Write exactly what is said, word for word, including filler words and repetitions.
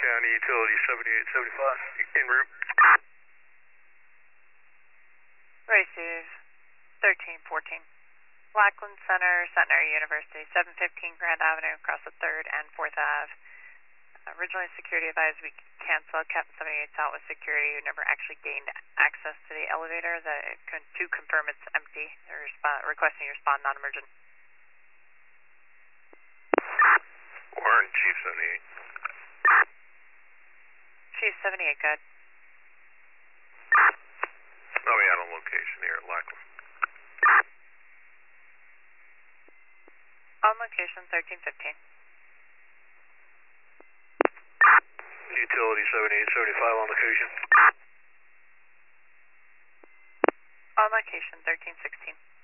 County Utility seventy-eight seventy-five, en route. Receive thirteen fourteen. Lackland Center, Centenary University, seven fifteen Grand Avenue, across the third and fourth Ave. Originally, security advised we cancel. Captain seventy-eight's out with security, who never actually gained access to the elevator. The, to confirm it's empty, they're respond, requesting you respond non-emergent. Warren, Chief seventy-eight. Chief seventy-eight, good. Oh, we had a location here at Lackland. On location, thirteen fifteen. Utility seventy-eight seventy-five on location. On location, thirteen sixteen.